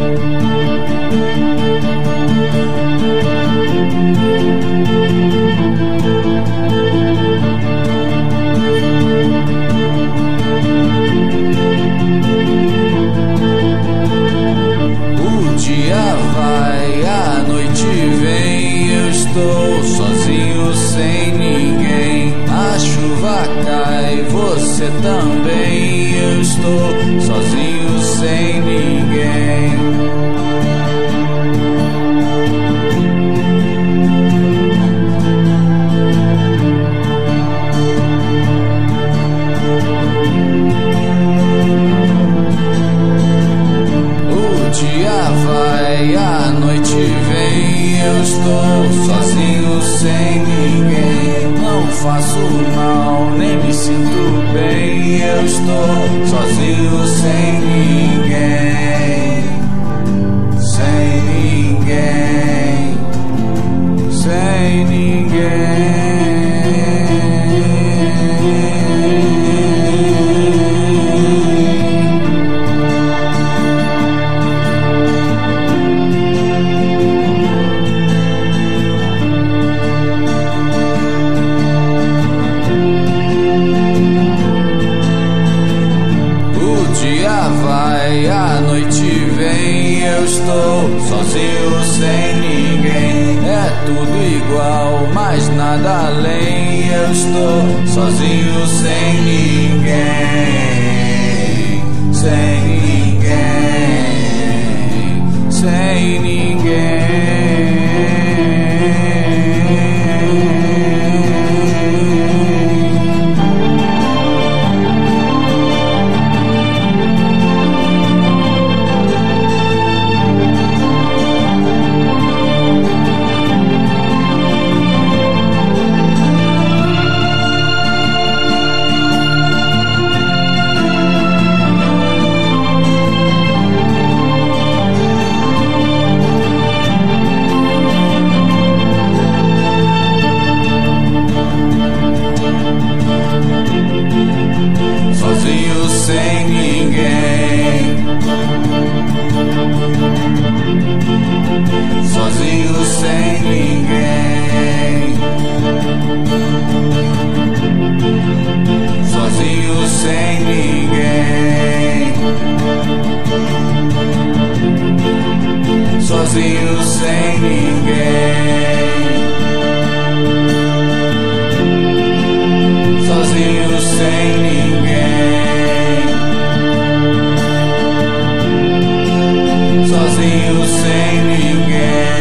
O dia vai, a noite vem, eu estou sozinho sem ninguém. A chuva cai, você também, eu estou sozinho sem ninguém. O dia vai, a noite vem, eu estou sozinho sem ninguém. Não faço mal, nem me sinto bem, eu estou sozinho sem ninguém. Sem ninguém, sem ninguém. Vai, a noite vem, eu estou sozinho sem ninguém. É tudo igual, mas nada além. Eu estou sozinho sem ninguém. Sem ninguém, sem ninguém. Sozinho sem ninguém. Sozinho sem ninguém. Sozinho sem ninguém. Sozinho sem ninguém. Sozinho sem ninguém. Sozinho sem ninguém.